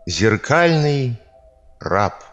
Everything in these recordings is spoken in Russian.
Зеркальный раб.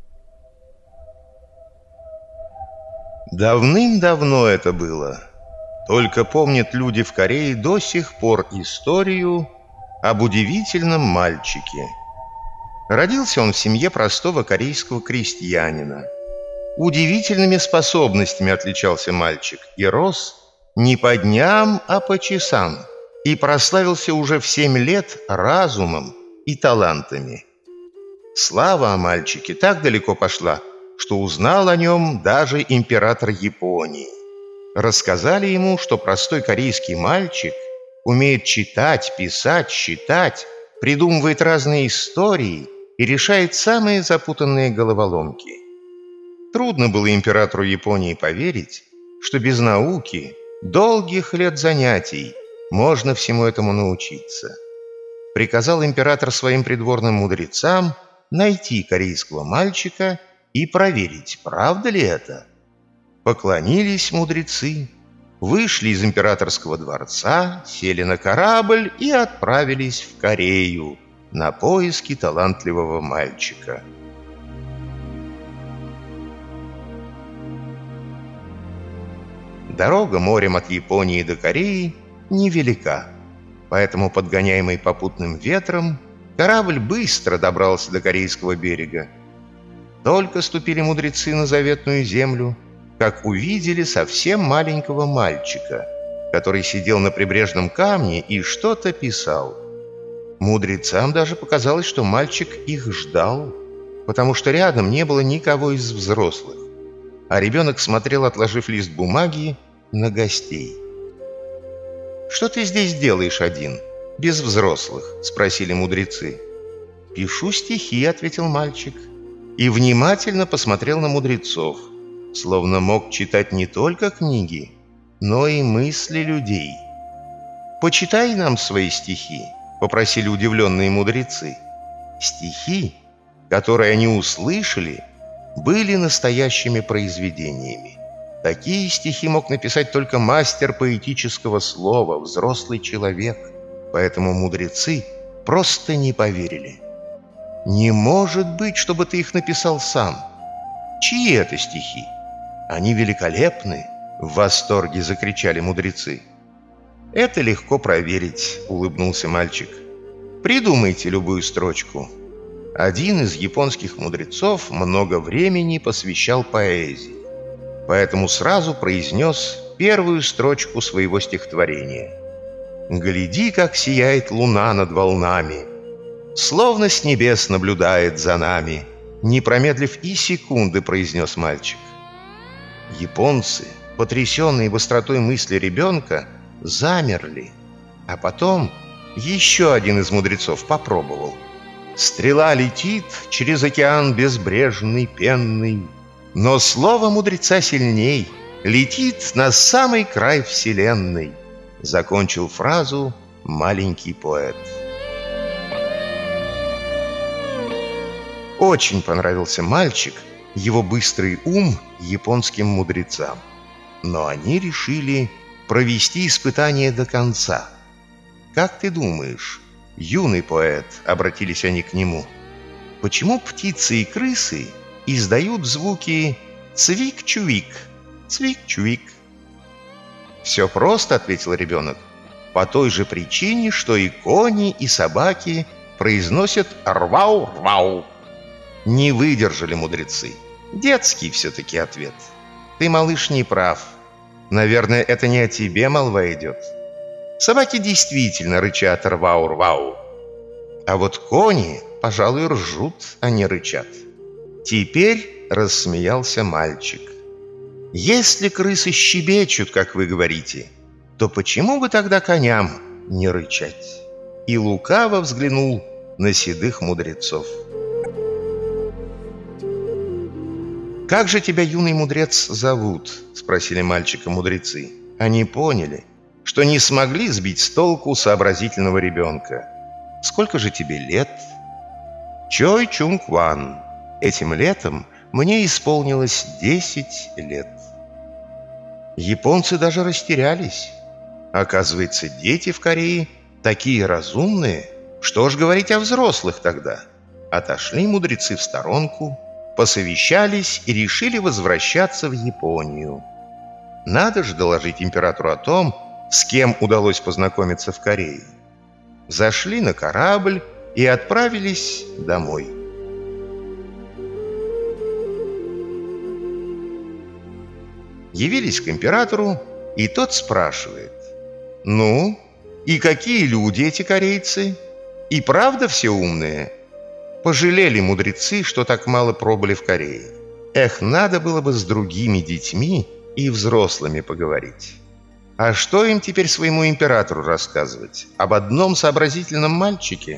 Давным-давно это было. Только помнят люди в Корее до сих пор историю об удивительном мальчике. Родился он в семье простого корейского крестьянина. Удивительными способностями отличался мальчик и рос не по дням, а по часам, и прославился уже в 7 лет разумом и талантами. Слава о мальчике так далеко пошла, что узнал о нем даже император Японии. Рассказали ему, что простой корейский мальчик умеет читать, писать, считать, придумывает разные истории и решает самые запутанные головоломки. Трудно было императору Японии поверить, что без науки, долгих лет занятий, можно всему этому научиться. Приказал император своим придворным мудрецам найти корейского мальчика и проверить, правда ли это. Поклонились мудрецы, вышли из императорского дворца, сели на корабль и отправились в Корею на поиски талантливого мальчика. Дорога морем от Японии до Кореи невелика, поэтому, подгоняемый попутным ветром, корабль быстро добрался до корейского берега. Только ступили мудрецы на заветную землю, как увидели совсем маленького мальчика, который сидел на прибрежном камне и что-то писал. Мудрецам даже показалось, что мальчик их ждал, потому что рядом не было никого из взрослых, а ребенок смотрел, отложив лист бумаги, на гостей. «Что ты здесь делаешь один, без взрослых?» — спросили мудрецы. «Пишу стихи», — ответил мальчик, и внимательно посмотрел на мудрецов, словно мог читать не только книги, но и мысли людей. «Почитай нам свои стихи», — попросили удивленные мудрецы. Стихи, которые они услышали, были настоящими произведениями. Такие стихи мог написать только мастер поэтического слова, взрослый человек. Поэтому мудрецы просто не поверили. «Не может быть, чтобы ты их написал сам. Чьи это стихи? Они великолепны!» — в восторге закричали мудрецы. «Это легко проверить», — улыбнулся мальчик. «Придумайте любую строчку». Один из японских мудрецов много времени посвящал поэзии, поэтому сразу произнес первую строчку своего стихотворения. «Гляди, как сияет луна над волнами, словно с небес наблюдает за нами», не промедлив и секунды, произнес мальчик. Японцы, потрясенные быстротой мысли ребенка, замерли, а потом еще один из мудрецов попробовал. «Стрела летит через океан безбрежный, пенный, но слово мудреца сильней, летит на самый край вселенной», закончил фразу маленький поэт. Очень понравился мальчик, его быстрый ум японским мудрецам. Но они решили провести испытание до конца. «Как ты думаешь, юный поэт?» — обратились они к нему. «Почему птицы и крысы издают звуки цвик-чувик, цвик-чувик?» «Все просто», — ответил ребенок, «по той же причине, что и кони, и собаки произносят рвау-рвау». Не выдержали мудрецы. Детский все-таки ответ. «Ты, малыш, не прав. Наверное, это не о тебе молва идет. Собаки действительно рычат рвау-рвау. А вот кони, пожалуй, ржут, а не рычат». Теперь рассмеялся мальчик. «Если крысы щебечут, как вы говорите, то почему бы тогда коням не рычать?» И лукаво взглянул на седых мудрецов. «Как же тебя, юный мудрец, зовут?» — спросили мальчика мудрецы. Они поняли, что не смогли сбить с толку сообразительного ребенка. «Сколько же тебе лет?» «Чой Чунг Ван. Этим летом мне исполнилось 10 лет». Японцы даже растерялись. Оказывается, дети в Корее такие разумные. Что ж говорить о взрослых тогда? Отошли мудрецы в сторонку, посовещались и решили возвращаться в Японию. Надо же доложить императору о том, с кем удалось познакомиться в Корее. Зашли на корабль и отправились домой. Явились к императору, и тот спрашивает: «Ну, и какие люди эти корейцы? И правда все умные?» Пожалели мудрецы, что так мало пробыли в Корее. Эх, надо было бы с другими детьми и взрослыми поговорить. А что им теперь своему императору рассказывать? Об одном сообразительном мальчике?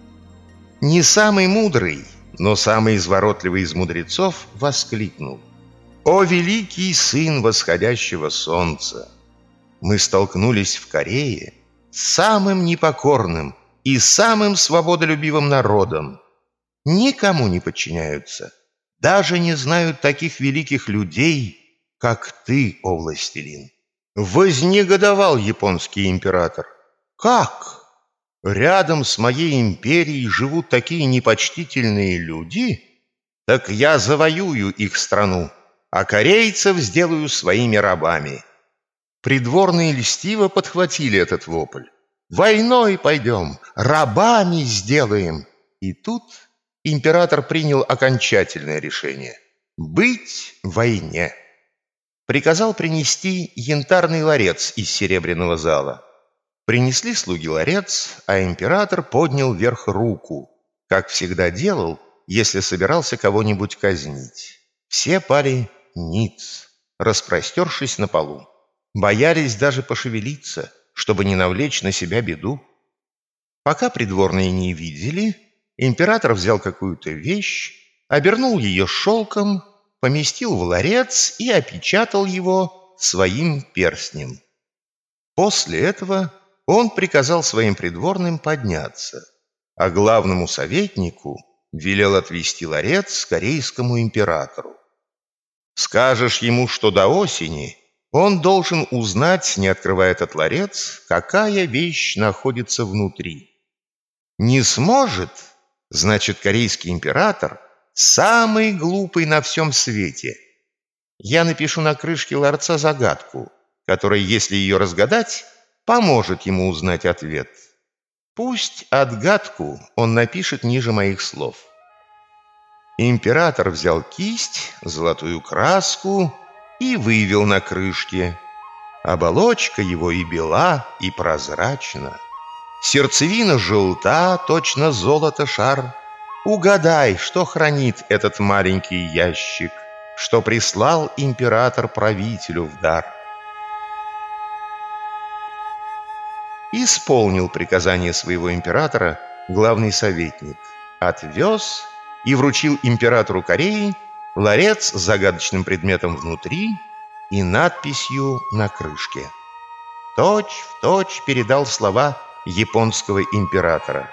Не самый мудрый, но самый изворотливый из мудрецов воскликнул: «О великий сын восходящего солнца! Мы столкнулись в Корее с самым непокорным и самым свободолюбивым народом. Никому не подчиняются, даже не знают таких великих людей, как ты, о властелин». Вознегодовал японский император. «Как? Рядом с моей империей живут такие непочтительные люди? Так я завоюю их страну, а корейцев сделаю своими рабами». Придворные льстиво подхватили этот вопль. «Войной пойдем, рабами сделаем». И тут император принял окончательное решение — быть в войне. Приказал принести янтарный ларец из серебряного зала. Принесли слуги ларец, а император поднял вверх руку, как всегда делал, если собирался кого-нибудь казнить. Все пали ниц, распростершись на полу. Боялись даже пошевелиться, чтобы не навлечь на себя беду. Пока придворные не видели, император взял какую-то вещь, обернул ее шелком, поместил в ларец и опечатал его своим перстнем. После этого он приказал своим придворным подняться, а главному советнику велел отвести ларец к корейскому императору. «Скажешь ему, что до осени он должен узнать, не открывая этот ларец, какая вещь находится внутри. Не сможет, значит, корейский император самый глупый на всем свете. Я напишу на крышке ларца загадку, которая, если ее разгадать, поможет ему узнать ответ. Пусть отгадку он напишет ниже моих слов». Император взял кисть, золотую краску и вывел на крышке. Оболочка его и бела, и прозрачна. Сердцевина желта, точно золото шар. Угадай, что хранит этот маленький ящик, что прислал император правителю в дар. Исполнил приказание своего императора главный советник, отвез и вручил императору Кореи ларец с загадочным предметом внутри и надписью на крышке. Точь в точь передал слова японского императора.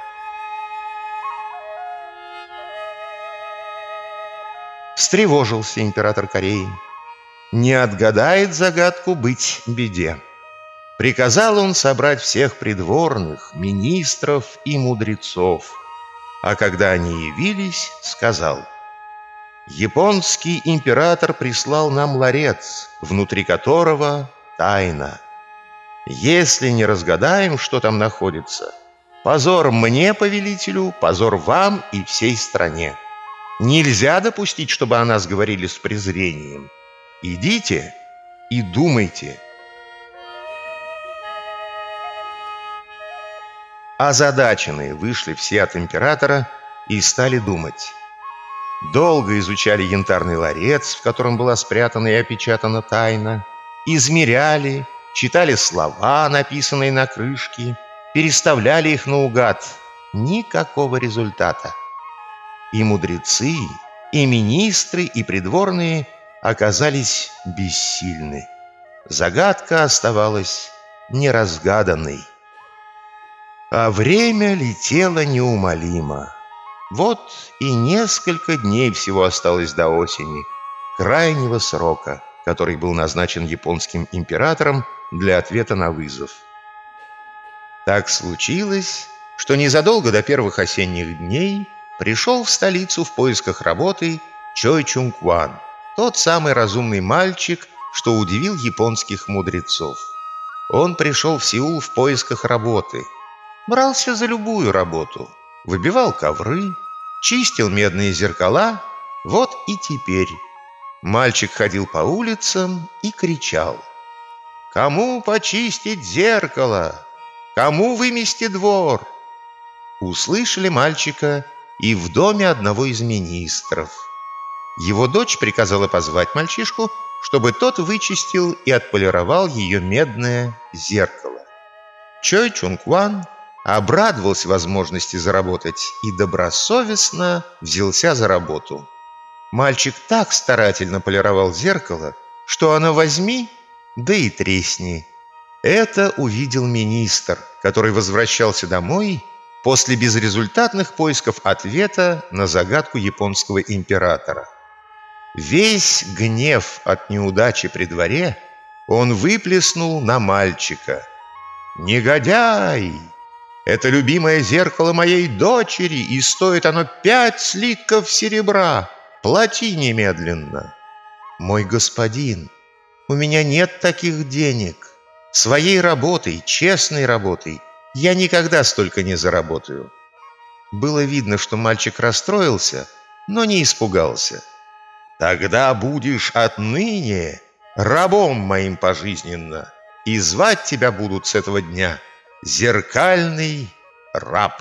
Встревожился император Кореи. Не отгадает загадку, быть беде. Приказал он собрать всех придворных, министров и мудрецов, а когда они явились, сказал: «Японский император прислал нам ларец, внутри которого тайна. Если не разгадаем, что там находится, позор мне, повелителю, позор вам и всей стране. Нельзя допустить, чтобы о нас говорили с презрением. Идите и думайте». Озадаченные вышли все от императора и стали думать. Долго изучали янтарный ларец, в котором была спрятана и опечатана тайна, измеряли, читали слова, написанные на крышке, переставляли их наугад. Никакого результата. И мудрецы, и министры, и придворные оказались бессильны. Загадка оставалась неразгаданной. А время летело неумолимо. Вот и несколько дней всего осталось до осени, крайнего срока, который был назначен японским императором для ответа на вызов. Так случилось, что незадолго до первых осенних дней пришел в столицу в поисках работы Чой Чунг-Кван, тот самый разумный мальчик, что удивил японских мудрецов. Он пришел в Сеул в поисках работы. Брался за любую работу. Выбивал ковры, чистил медные зеркала. Вот и теперь мальчик ходил по улицам и кричал: «Кому почистить зеркало? Кому вымести двор?» Услышали мальчика и в доме одного из министров. Его дочь приказала позвать мальчишку, чтобы тот вычистил и отполировал ее медное зеркало. Чой Чунг-Кван обрадовался возможности заработать и добросовестно взялся за работу. Мальчик так старательно полировал зеркало, что оно возьми, да и тресни. Это увидел министр, который возвращался домой после безрезультатных поисков ответа на загадку японского императора. Весь гнев от неудачи при дворе он выплеснул на мальчика. «Негодяй! Это любимое зеркало моей дочери, и стоит оно 5 слитков серебра. Плати немедленно!» «Мой господин, у меня нет таких денег. Своей работой, честной работой, я никогда столько не заработаю». Было видно, что мальчик расстроился, но не испугался. «Тогда будешь отныне рабом моим пожизненно, и звать тебя будут с этого дня Зеркальный раб».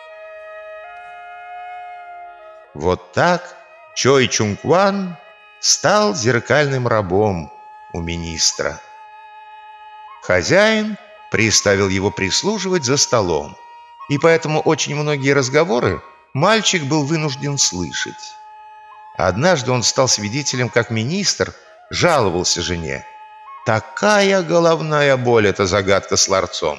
Вот так Чой Чунг-Кван стал зеркальным рабом у министра. Хозяин приставил его прислуживать за столом, и поэтому очень многие разговоры мальчик был вынужден слышать. Однажды он стал свидетелем, как министр жаловался жене. «Такая головная боль — это загадка с ларцом.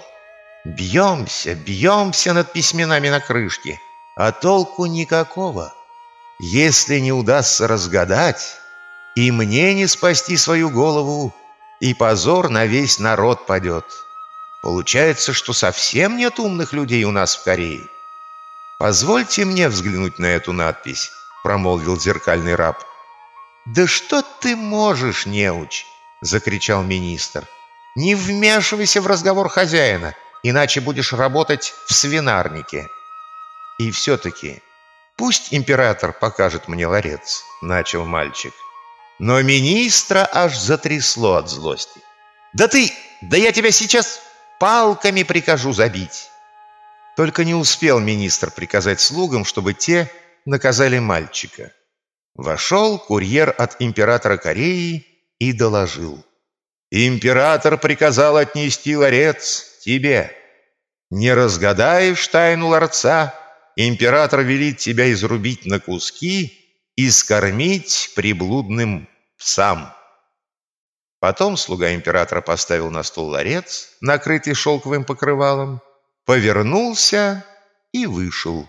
Бьемся над письменами на крышке, а толку никакого. Если не удастся разгадать, и мне не спасти свою голову, и позор на весь народ падет. Получается, что совсем нет умных людей у нас в Корее». «Позвольте мне взглянуть на эту надпись», — промолвил зеркальный раб. «Да что ты можешь, неуч!» — закричал министр. «Не вмешивайся в разговор хозяина, иначе будешь работать в свинарнике». «И все-таки пусть император покажет мне ларец», — начал мальчик. Но министра аж затрясло от злости. Да я тебя сейчас палками прикажу забить!» Только не успел министр приказать слугам, чтобы те наказали мальчика. Вошел курьер от императора Кореи и доложил: «Император приказал отнести ларец тебе. Не разгадаешь тайну ларца, император велит тебя изрубить на куски и скормить приблудным псам». Потом слуга императора поставил на стол ларец, накрытый шелковым покрывалом, повернулся и вышел.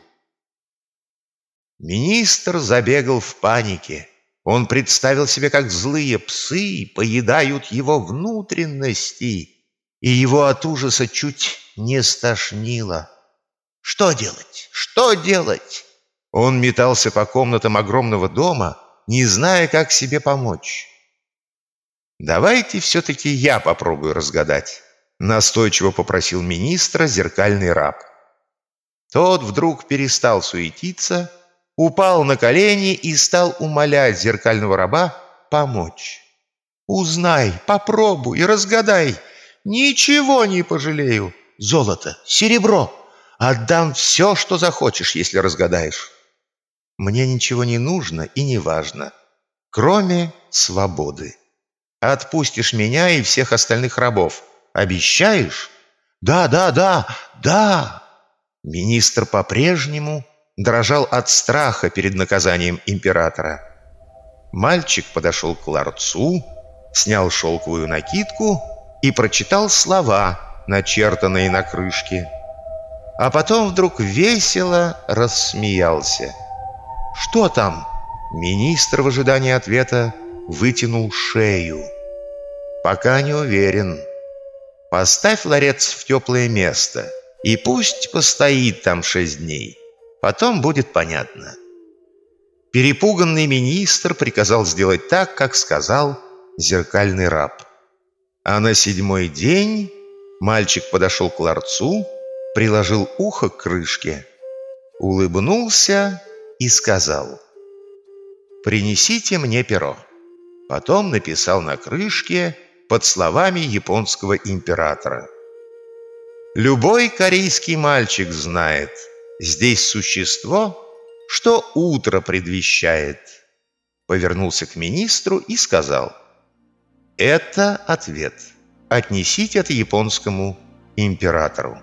Министр забегал в панике. Он представил себе, как злые псы поедают его внутренности, и его от ужаса чуть не стошнило. Что делать? Что делать? Он метался по комнатам огромного дома, не зная, как себе помочь. «Давайте все-таки я попробую разгадать», — настойчиво попросил министра зеркальный раб. Тот вдруг перестал суетиться, упал на колени и стал умолять зеркального раба помочь. «Узнай, попробуй, разгадай. Ничего не пожалею. Золото, серебро. Отдам все, что захочешь, если разгадаешь. Мне ничего не нужно и не важно, кроме свободы. Отпустишь меня и всех остальных рабов. Обещаешь?» Да. Министр по-прежнему дрожал от страха перед наказанием императора. Мальчик подошел к ларцу, снял шелковую накидку и прочитал слова, начертанные на крышке. А потом вдруг весело рассмеялся. «Что там?» Министр в ожидании ответа вытянул шею. «Пока не уверен. Поставь ларец в теплое место, и пусть постоит там 6 дней. Потом будет понятно. Перепуганный министр приказал сделать так, как сказал зеркальный раб. А на 7-й день мальчик подошел к ларцу, приложил ухо к крышке, улыбнулся и сказал: «Принесите мне перо». Потом написал на крышке под словами японского императора: «Любой корейский мальчик знает, здесь существо, что утро предвещает». Повернулся к министру и сказал: «Это ответ. Отнесите это японскому императору».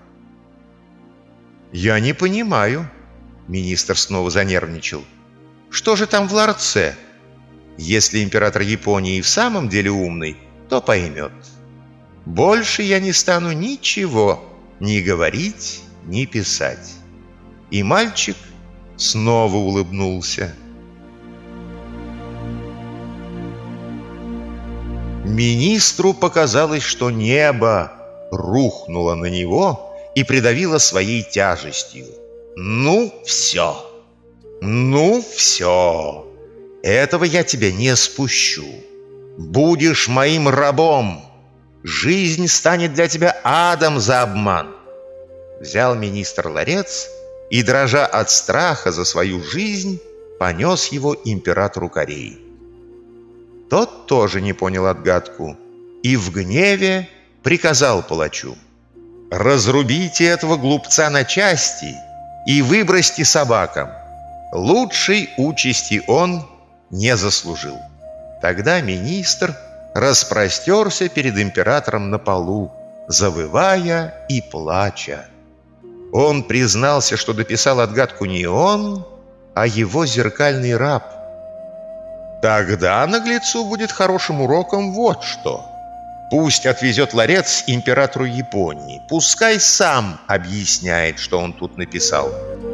«Я не понимаю», — министр снова занервничал. «Что же там в ларце? Если император Японии в самом деле умный, то поймет. Больше я не стану ничего ни говорить, ни писать». И мальчик снова улыбнулся. Министру показалось, что небо рухнуло на него и придавило своей тяжестью. «Ну все! Ну все! Этого я тебя не спущу! Будешь моим рабом! Жизнь станет для тебя адом за обман!» Взял министр ларец и, дрожа от страха за свою жизнь, понес его императору Кореи. Тот тоже не понял отгадку и в гневе приказал палачу: «Разрубите этого глупца на части и выбросьте собакам. Лучшей участи он не заслужил». Тогда министр распростерся перед императором на полу, завывая и плача. Он признался, что дописал отгадку не он, а его зеркальный раб. Тогда наглецу будет хорошим уроком вот что: пусть отвезет ларец императору Японии, пускай сам объясняет, что он тут написал.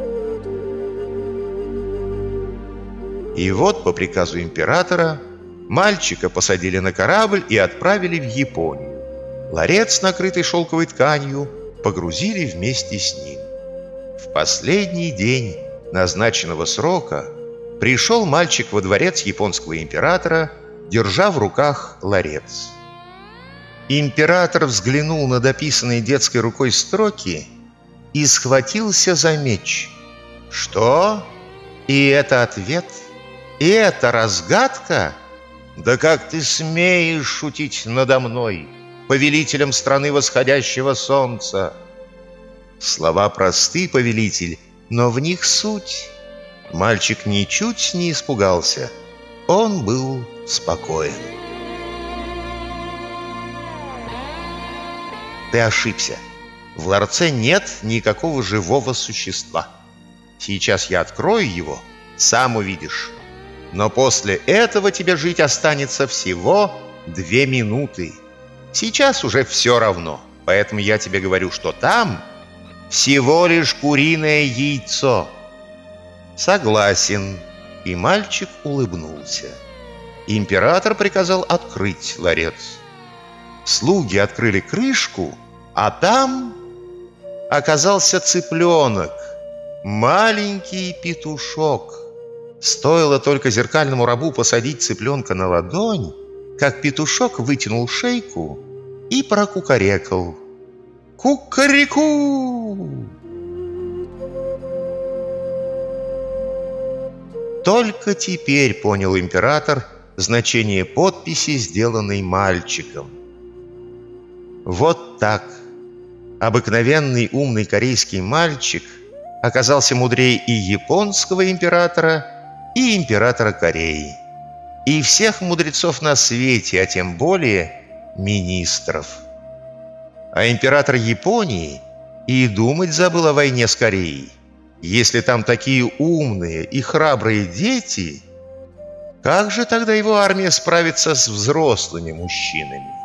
И вот по приказу императора мальчика посадили на корабль и отправили в Японию. Ларец, накрытый шелковой тканью, погрузили вместе с ним. В последний день назначенного срока пришел мальчик во дворец японского императора, держа в руках ларец. Император взглянул на дописанные детской рукой строки и схватился за меч. «Что? И это ответ? И это разгадка? Да как ты смеешь шутить надо мной, повелителем страны восходящего солнца?» Слова просты, повелитель, но в них суть. Мальчик ничуть не испугался. Он был спокоен. Ты ошибся. В ларце нет никакого живого существа. Сейчас я открою его, сам увидишь. Но после этого тебе жить останется всего 2 минуты. Сейчас уже все равно, поэтому я тебе говорю, что там всего лишь куриное яйцо. Согласен. И мальчик улыбнулся. Император приказал открыть ларец. Слуги открыли крышку, а там оказался цыпленок, маленький петушок. Стоило только зеркальному рабу посадить цыпленка на ладонь, как петушок вытянул шейку и прокукарекал: «Кукареку!» Только теперь понял император значение подписи, сделанной мальчиком. Вот так обыкновенный умный корейский мальчик оказался мудрее и японского императора, и императора Кореи, и всех мудрецов на свете, а тем более министров. А император Японии и думать забыл о войне с Кореей. Если там такие умные и храбрые дети, как же тогда его армия справится с взрослыми мужчинами?